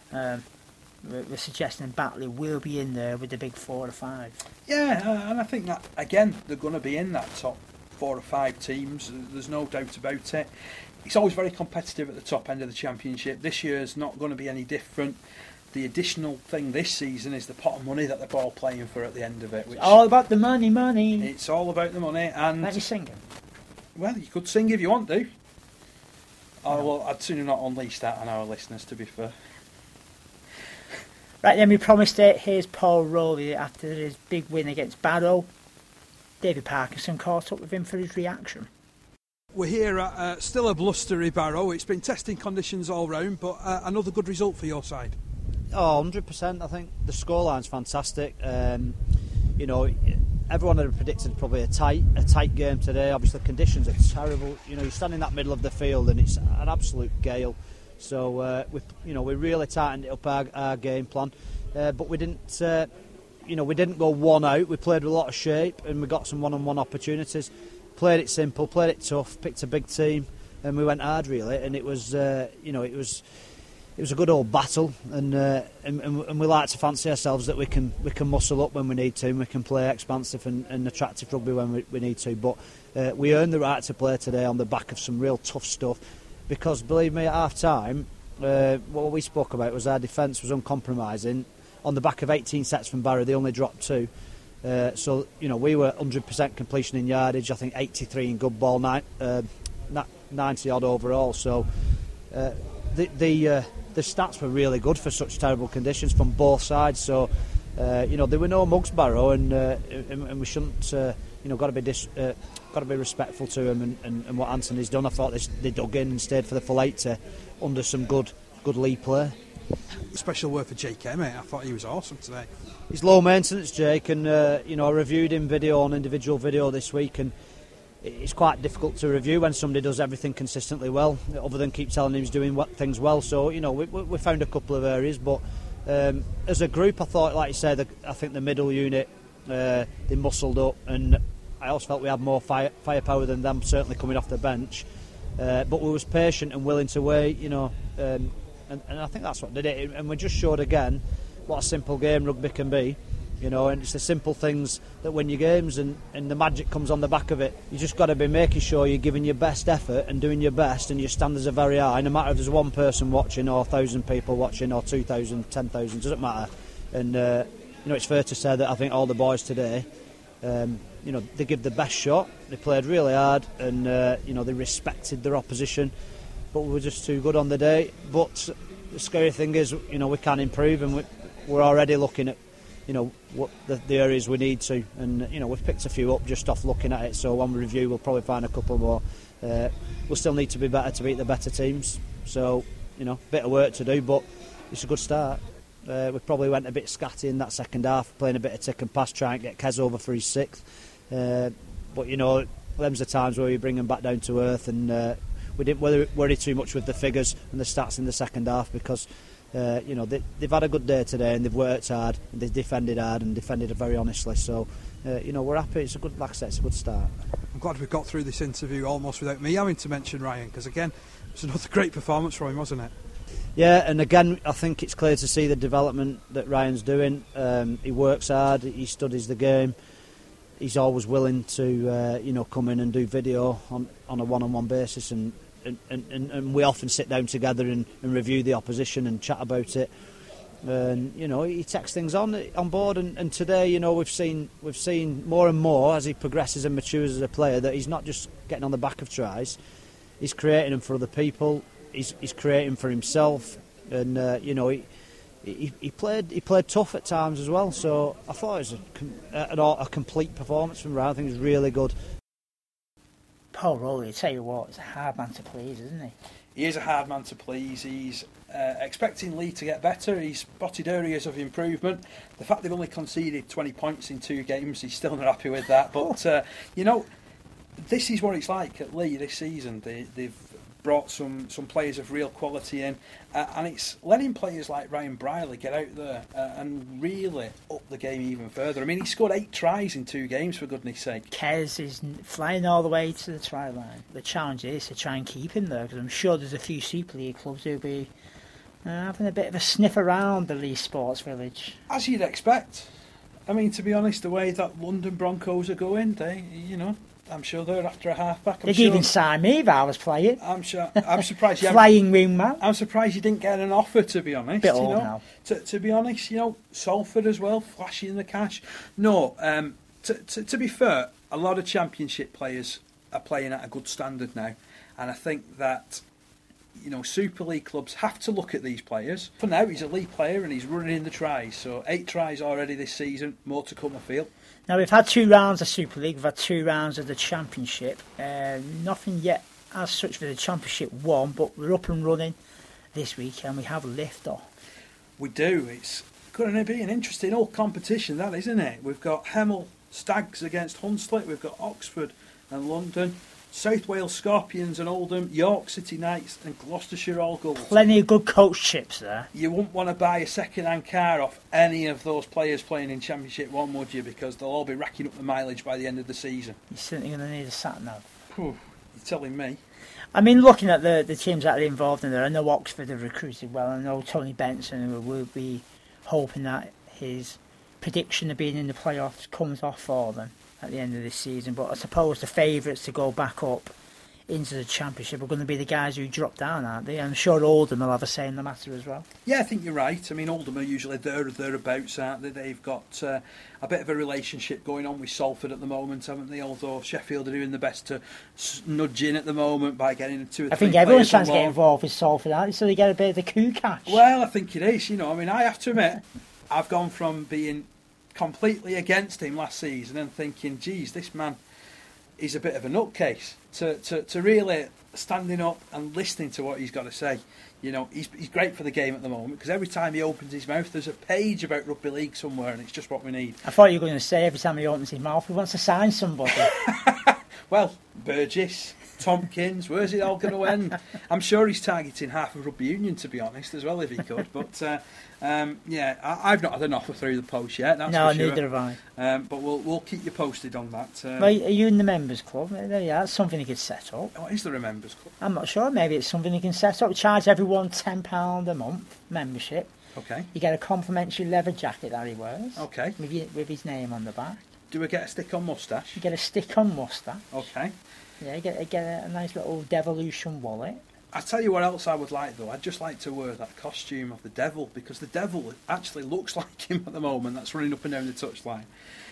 were suggesting Batley will be in there with the big 4 or 5. Yeah, and I think that, again, they're going to be in that top 4 or 5 teams, there's no doubt about it. It's always very competitive at the top end of the Championship. This year's not going to be any different. The additional thing this season is the pot of money that they're all playing for at the end of it. Which, it's all about the money. It's all about the money. And let me sing it. Well, you could sing if you want to. Oh, well, I'd sooner not unleash that on our listeners, to be fair. Right then, we promised it. Here's Paul Rowley after his big win against Barrow. David Parkinson caught up with him for his reaction. We're here at still a blustery Barrow. It's been testing conditions all round, but another good result for your side. Oh, 100%. I think the scoreline's fantastic. You know, everyone had predicted probably a tight game today. Obviously, the conditions are terrible. You know, you stand in that middle of the field and it's an absolute gale. So we really tightened it up our game plan, but we didn't. We didn't go one out. We played with a lot of shape and we got some one-on-one opportunities. Played it simple, played it tough, picked a big team, and we went hard really. And it was, it was a good old battle, and we like to fancy ourselves that we can muscle up when we need to, and we can play expansive and attractive rugby when we need to. But we earned the right to play today on the back of some real tough stuff, because believe me, at half time, what we spoke about was our defence was uncompromising. on the back of 18 sets from Barrow, they only dropped 2. So, you know, we were 100% completion in yardage, I think 83 in good ball, 90 odd overall. So the stats were really good for such terrible conditions from both sides. So, you know, there were no mugs, Barrow, and we shouldn't, you know, got to be respectful to him and what Anthony's done. I thought they dug in and stayed for the full 80 under some good lead play. Special word for Jake Emmett. I thought he was awesome today. He's low maintenance, Jake, and you know, I reviewed him video on individual video this week, and it's quite difficult to review when somebody does everything consistently well, other than keep telling him he's doing things well. So, you know, we found a couple of areas, but as a group, I thought, like you said, I think the middle unit, they muscled up, and I also felt we had more firepower than them, certainly coming off the bench. But we was patient and willing to wait, you know, and I think that's what did it. And we just showed again what a simple game rugby can be, you know, and it's the simple things that win your games, and the magic comes on the back of it. You just got to be making sure you're giving your best effort and doing your best, and your standards are very high, no matter if there's one person watching or 1,000 people watching or 2,000, 10,000, doesn't matter. And you know, it's fair to say that I think all the boys today, you know, they give the best shot, they played really hard, and you know, they respected their opposition, but we were just too good on the day. But the scary thing is, you know, we can improve, and we're already looking at, you know, what the areas we need to, and you know, we've picked a few up just off looking at it, so on review we'll probably find a couple more. We'll still need to be better to beat the better teams, so, you know, bit of work to do, but it's a good start. We probably went a bit scatty in that second half, playing a bit of tick and pass, trying to get Kez over for his 6th, but you know, them's the times where we bring them back down to earth, and we didn't worry too much with the figures and the stats in the second half, because you know, they've had a good day today, and they've worked hard, and they've defended hard, and defended it very honestly. So, you know, we're happy. It's a good, like I said, it's a good start. I'm glad we got through this interview almost without me having to mention Ryan, because again, it was another great performance from him, wasn't it? Yeah, and again, I think it's clear to see the development that Ryan's doing. He works hard, he studies the game. He's always willing to, you know, come in and do video on a one-on-one basis, and we often sit down together and review the opposition and chat about it. And you know, he takes things on board. And today, you know, we've seen more and more as he progresses and matures as a player, that he's not just getting on the back of tries. He's creating them for other people. He's creating for himself. And you know, he played tough at times as well. So I thought it was a complete performance from Ryan. I think it was really good. Paul Rowley, I tell you what, he's a hard man to please, isn't he? He is a hard man to please. He's expecting Lee to get better. He's spotted areas of improvement. The fact they've only conceded 20 points in 2 games, he's still not happy with that. But, you know, this is what it's like at Lee this season. They've brought some players of real quality in, and it's letting players like Ryan Brierley get out there and really up the game even further. I mean, he scored 8 tries in 2 games, for goodness sake. Kez is flying all the way to the try line. The challenge is to try and keep him there, because I'm sure there's a few Super League clubs who'll be having a bit of a sniff around the Lee Sports Village. As you'd expect. I mean, to be honest, the way that London Broncos are going, they, you know, I'm sure they're after a halfback. They'd even sign me if I was playing. I'm surprised you flying wingman. I'm surprised you didn't get an offer, to be honest. Bit old now. To be honest, you know, Salford as well, flashing the cash. No, to be fair, a lot of Championship players are playing at a good standard now, and I think that, you know, Super League clubs have to look at these players. For now, he's a league player and he's running in the tries. So 8 tries already this season, more to come, I feel. Now, we've had 2 rounds of Super League, we've had 2 rounds of the Championship. Nothing yet as such for the Championship 1, but we're up and running this week, and we have lift-off. We do. It's going to be an interesting old competition, that, isn't it? We've got Hemel Stags against Hunslet, we've got Oxford and London, South Wales Scorpions and Oldham, York City Knights and Gloucestershire All Gulls. Plenty of good coach chips there. You wouldn't want to buy a second-hand car off any of those players playing in Championship 1, would you? Because they'll all be racking up the mileage by the end of the season. You're certainly going to need a sat-nav. You're telling me. I mean, looking at the teams that are involved in there, I know Oxford have recruited well. I know Tony Benson will be hoping that his prediction of being in the playoffs comes off for them at the end of this season. But I suppose the favourites to go back up into the Championship are going to be the guys who drop down, aren't they? I'm sure Oldham will have a say in the matter as well. Yeah, I think you're right. I mean, Oldham are usually there or thereabouts, aren't they? They've got a bit of a relationship going on with Salford at the moment, haven't they? Although Sheffield are doing the best to nudge in at the moment by getting 2 or 3 I think everyone's trying to get involved with Salford, aren't they? So they get a bit of the coup cash. Well, I think it is. You know, I mean, I have to admit, I've gone from being completely against him last season and thinking, geez, this man is a bit of a nutcase, to really standing up and listening to what he's got to say. You know, he's great for the game at the moment, because every time he opens his mouth there's a page about rugby league somewhere, and it's just what we need. I thought you were going to say every time he opens his mouth he wants to sign somebody. Well, Burgess, Tompkins, where's it all going to end? I'm sure he's targeting half of rugby union, to be honest, as well, if he could. But yeah, I've not had an offer through the post yet. That's no, for sure. neither have I. But we'll keep you posted on that. Well, are you in the members club? There you are. That's something you could set up. What is the members club? I'm not sure. Maybe it's something you can set up. Charge everyone £10 a month membership. Okay. You get a complimentary leather jacket that he wears. Okay. With his name on the back. Do we get a stick-on moustache? You get a stick-on moustache. Okay. Yeah, you get a nice little Devolution wallet. I tell you what else I would like, though. I'd just like to wear that costume of the devil, because the devil actually looks like him at the moment. That's running up and down the touchline.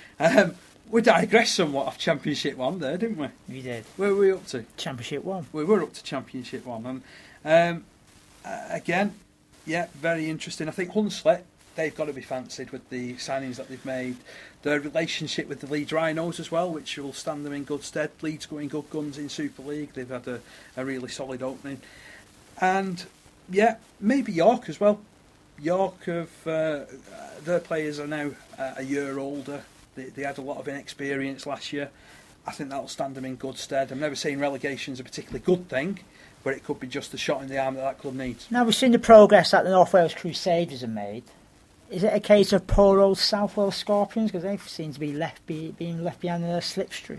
We digressed somewhat off Championship 1 there, didn't we? We did. Where were we up to? Championship 1. We were up to Championship 1. And again, yeah, very interesting. I think Hunslet, they've got to be fancied with the signings that they've made. Their relationship with the Leeds Rhinos as well, which will stand them in good stead. Leeds going good guns in Super League. They've had a really solid opening. And, yeah, maybe York as well. York, their players are now a year older. They had a lot of inexperience last year. I think that'll stand them in good stead. I'm never saying relegation's a particularly good thing, but it could be just a shot in the arm that club needs. Now, we've seen the progress that the North Wales Crusaders have made. Is it a case of poor old South Wales Scorpions? Because they seem to be being left behind in a slipstream.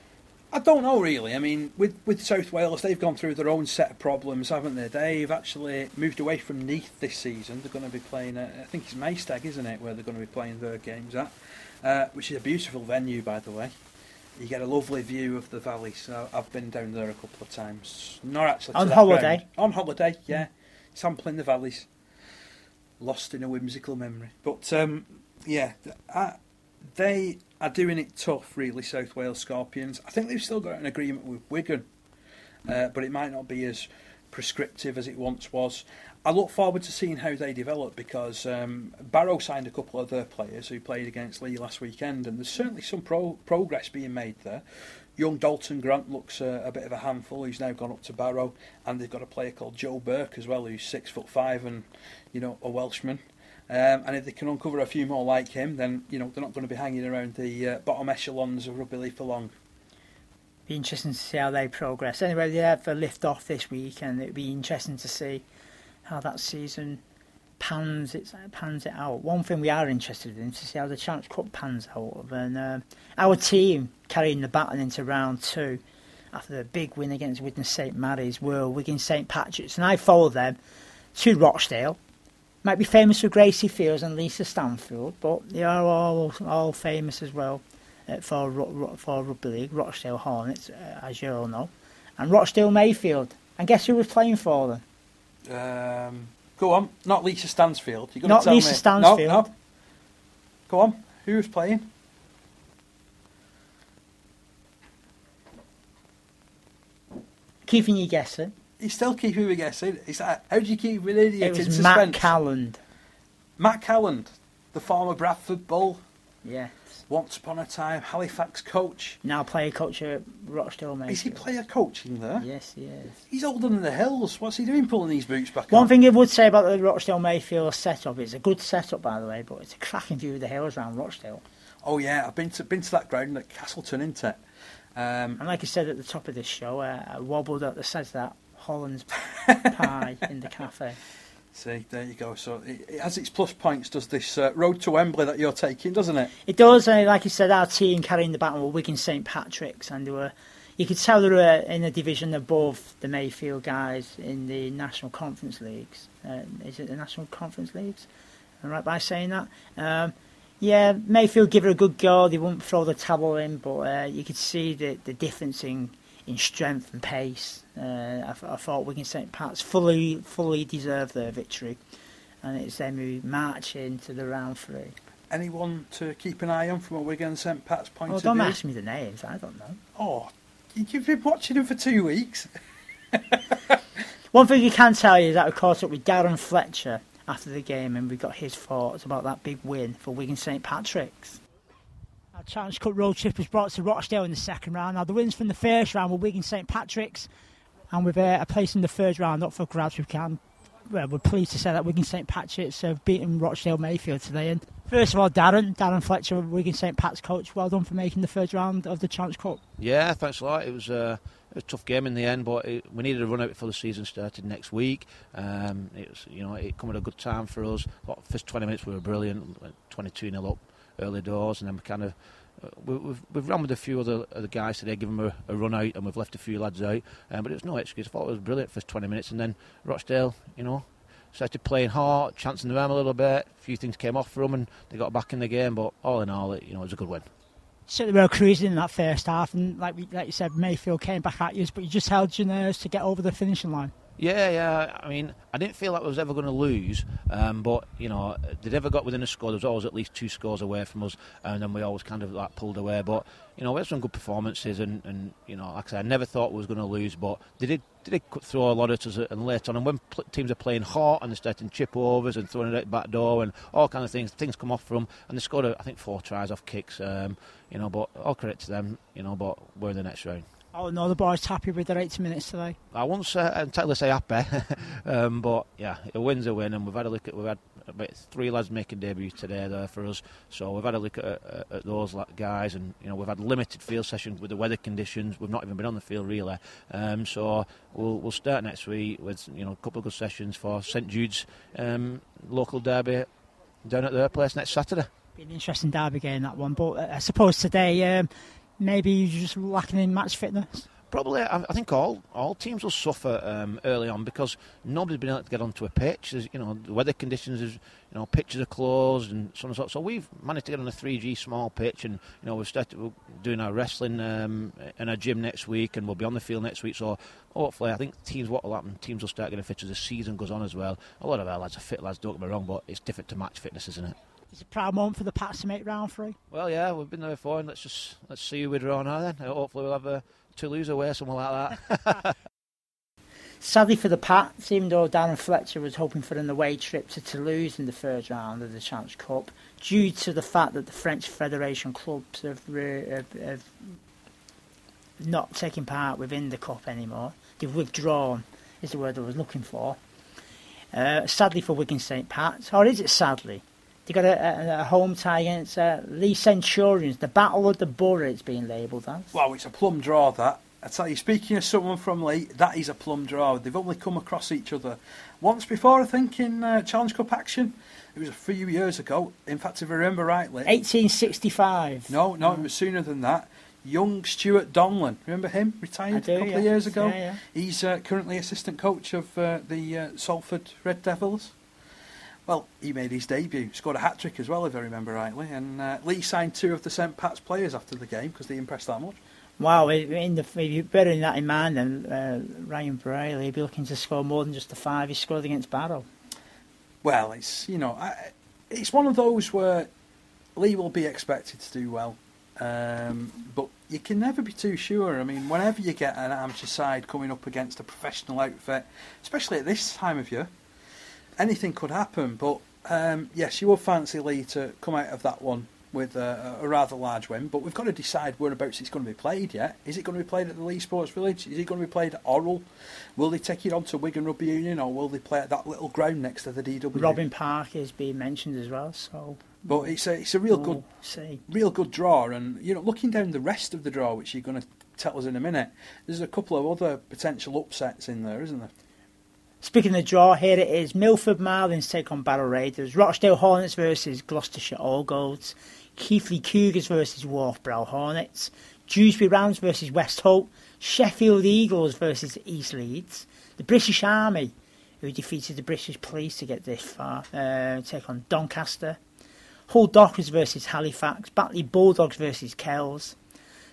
I don't know, really. I mean, with South Wales, they've gone through their own set of problems, haven't they? They've actually moved away from Neath this season. They're going to be playing I think it's Maesteg, isn't it, where they're going to be playing their games at, which is a beautiful venue, by the way. You get a lovely view of the valley, so I've been down there a couple of times. Not actually on holiday. Ground. On holiday, yeah. Sampling the valleys. Lost in a whimsical memory. But, yeah, they are doing it tough, really, South Wales Scorpions. I think they've still got an agreement with Wigan, but it might not be as prescriptive as it once was. I look forward to seeing how they develop, because Barrow signed a couple of their players who played against Lee last weekend, and there's certainly some progress being made there. Young Dalton Grant looks a bit of a handful. He's now gone up to Barrow, and they've got a player called Joe Burke as well, who's 6'5" and a Welshman. And if they can uncover a few more like him, then they're not going to be hanging around the bottom echelons of rugby league for long. Be interesting to see how they progress. Anyway, they have a lift off this week, and it'd be interesting to see how that season pans it out. One thing we are interested in is to see how the Champs Cup pans out. And our team carrying the baton into round 2 after the big win against Wigan St Mary's were Wigan St Patrick's, and I followed them to Rochdale. Might be famous for Gracie Fields and Lisa Stanfield, but they are all famous as well for rugby league. Rochdale Hornets, as you all know, and Rochdale Mayfield. And guess who was playing for them? Go on, not Lisa Stansfield. You're not Lisa Stansfield. No. Go on, who was playing? Keeping you guessing. You're still keeping me guessing. How do you keep an idiot in suspense? It was Matt Calland. Matt Calland, the former Bradford Bull. Yes. Once upon a time, Halifax coach. Now player coach at Rochdale Mayfield. Is he player coaching there? Yes, he is. He's older than the hills. What's he doing pulling these boots back One on? thing I would say about the Rochdale Mayfield setup, it's a good setup, by the way, but it's a cracking view of the hills around Rochdale. Oh yeah, I've been to that ground at Castleton, isn't it? And like I said at the top of this show, I wobbled at the sides of that Holland's pie in the cafe. See, there you go. So it has its plus points, does this road to Wembley that you're taking, doesn't it? It does. Like you said, our team carrying the baton were Wigan St Patrick's, and you could tell they were in a division above the Mayfield guys in the National Conference Leagues. Is it the National Conference Leagues? Am I right by saying that? Yeah, Mayfield give it a good go. They wouldn't throw the towel in, but you could see the difference in in strength and pace. I thought Wigan St Pat's fully deserved their victory, and it's them who march into the round 3. Anyone to keep an eye on from a Wigan St Pat's point of view? Don't ask me the names, I don't know. Oh, you've been watching them for 2 weeks. One thing you can tell you is that we caught up with Darren Fletcher after the game, and we got his thoughts about that big win for Wigan St Patrick's. Our Challenge Cup road trip was brought to Rochdale in the second round. Now the wins from the first round were Wigan St Patrick's, and with a place in the third round up for grabs, we're pleased to say that Wigan St Patrick's have beaten Rochdale Mayfield today. And first of all, Darren Fletcher, Wigan St Pat's coach, well done for making the third round of the Challenge Cup. Yeah, thanks a lot. It was a tough game in the end, but we needed a run out before the season started next week. It come at a good time for us. First 20 minutes we were brilliant, 22-0 up early doors, and then we kind of we've run with a few other guys today, given them a run out, and we've left a few lads out. But it was no excuse. I thought it was brilliant first 20 minutes, and then Rochdale, started playing hard, chancing the arm a little bit. A few things came off for them, and they got back in the game. But all in all, it was a good win. Certainly we were cruising in that first half, and like you said, Mayfield came back at you, but you just held your nerves to get over the finishing line. Yeah. I mean, I didn't feel like we was ever going to lose, but they'd ever got within a score. There was always at least 2 scores away from us, and then we always kind of pulled away. But we had some good performances, and like I said, I never thought we was going to lose, but they did throw a lot at us and later on. And when teams are playing hot and they're starting chip overs and throwing it at the back door and all kind of things come off from them, and they scored I think 4 tries off kicks. But all credit to them. But we're in the next round. Oh no, the boys happy with their 80 minutes today. I won't entirely say happy, but yeah, a win's a win, and we've had about 3 lads making debuts today there for us. So we've had a look at those guys, and we've had limited field sessions with the weather conditions. We've not even been on the field really. So we'll start next week with a couple of good sessions for St Jude's local derby down at their place next Saturday. Be an interesting derby game, that one. But I suppose today. Maybe you're just lacking in match fitness? Probably. I think all teams will suffer early on because nobody's been able to get onto a pitch. There's, the weather conditions, pitches are closed and so on and so on. So we've managed to get on a 3G small pitch, and we've started doing our wrestling in our gym next week, and we'll be on the field next week. So hopefully, I think what will happen, teams will start getting fit as the season goes on as well. A lot of our lads are fit lads, don't get me wrong, but it's different to match fitness, isn't it? It's a proud moment for the Pats to make round 3. Well, yeah, we've been there before, and let's see who we draw now then. Hopefully we'll have a Toulouse away, something like that. Sadly for the Pats, even though Darren Fletcher was hoping for an away trip to Toulouse in the third round of the Challenge Cup, due to the fact that the French Federation clubs have not taken part within the Cup anymore, they've withdrawn, is the word I was looking for. Sadly for Wigan St Pat's, or is it sadly? They got a home tie against Lee Centurions. The Battle of the Borough, it's being labelled as. Wow, it's a plum draw, that. I tell you, speaking of someone from Lee, that is a plum draw. They've only come across each other once before, I think, in Challenge Cup action. It was a few years ago. In fact, if I remember rightly... 1865. No, it was sooner than that. Young Stuart Donlan, remember him? Retired a couple of years ago. Yeah. He's currently assistant coach of the Salford Red Devils. Well, he made his debut, scored a hat-trick as well, if I remember rightly, and Lee signed 2 of the St Pat's players after the game because they impressed that much. Wow, bearing that in mind, then Ryan Braille, he'd be looking to score more than just the 5 he scored against Barrow. Well, it's it's one of those where Lee will be expected to do well, but you can never be too sure. I mean, whenever you get an amateur side coming up against a professional outfit, especially at this time of year, anything could happen. But yes, you will fancy Lee to come out of that one with a rather large win. But we've got to decide whereabouts it's going to be played yet. Is it going to be played at the Lee Sports Village? Is it going to be played at Orrell? Will they take it on to Wigan Rugby Union, or will they play at that little ground next to the DW? Robin Park is being mentioned as well. So, but it's a real good draw. And looking down the rest of the draw, which you're going to tell us in a minute, there's a couple of other potential upsets in there, isn't there? Speaking of draw, here it is. Milford Marlins take on Barrow Raiders. Rochdale Hornets versus Gloucestershire All Golds. Keighley Cougars versus Wharfbrow Hornets. Dewsbury Rams versus West Hope. Sheffield Eagles versus East Leeds. The British Army, who defeated the British Police to get this far, take on Doncaster. Hull Dockers versus Halifax. Batley Bulldogs versus Kells.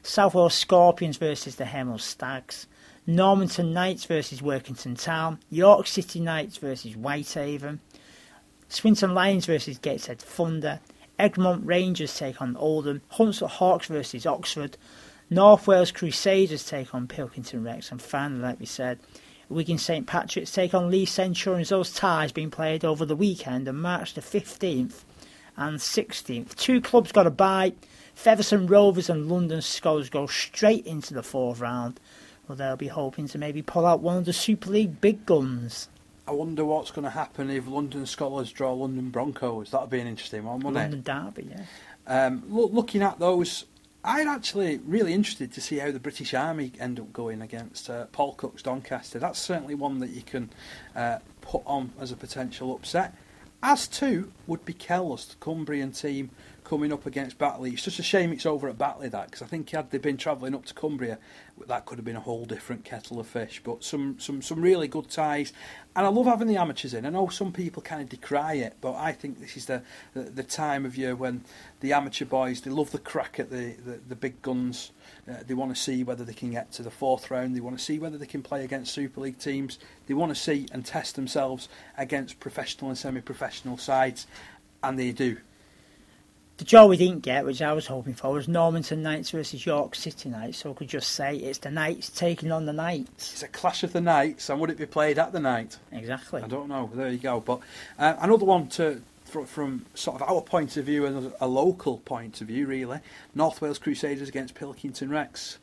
South Wales Scorpions versus the Hemel Stags, Normanton Knights versus Workington Town, York City Knights versus Whitehaven, Swinton Lions versus Gateshead Thunder, Egmont Rangers take on Oldham, Hunslet Hawks versus Oxford, North Wales Crusaders take on Pilkington Rex, and finally, like we said, Wigan St Patrick's take on Leigh Centurions. Those ties being played over the weekend on March the 15th and 16th. Two clubs got a bye. Featherstone Rovers and London Scholars go straight into the fourth round. Well, they'll be hoping to maybe pull out one of the Super League big guns. I wonder what's going to happen if London Scholars draw London Broncos. That would be an interesting one, wouldn't London it? Derby, yeah. Looking at those, I'm actually really interested to see how the British Army end up going against Paul Cook's Doncaster. That's certainly one that you can put on as a potential upset. As too would be Kells, the Cumbrian team, coming up against Batley. It's just a shame it's over at Batley, that, because I think had they been travelling up to Cumbria, that could have been a whole different kettle of fish. But some really good ties, and I love having the amateurs in. I know some people kind of decry it, but I think this is the time of year when the amateur boys, they love the crack at the big guns. They want to see whether they can get to the fourth round. They want to see whether they can play against Super League teams. They want to see and test themselves against professional and semi-professional sides, and they do. The draw we didn't get, which I was hoping for, was Normanton Knights versus York City Knights. So I could just say it's the Knights taking on the Knights. It's a clash of the Knights, and would it be played at the night? Exactly. I don't know. There you go. But another one from sort of our point of view and a local point of view, really. North Wales Crusaders against Pilkington Rex.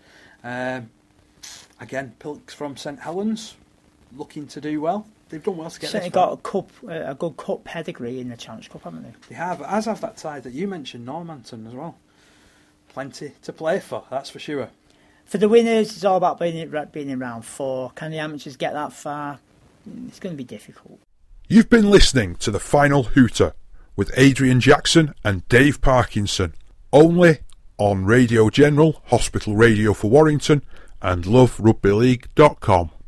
Again, Pilks from St Helens, looking to do well. They've done well to get certainly this far. Got a good cup pedigree in the Challenge Cup, haven't they? They have, as have that side that you mentioned, Normanton as well. Plenty to play for, that's for sure. For the winners, it's all about being in round 4. Can the amateurs get that far? It's going to be difficult. You've been listening to The Final Hooter with Adrian Jackson and Dave Parkinson, only on Radio General, Hospital Radio for Warrington, and LoveRugbyLeague.com.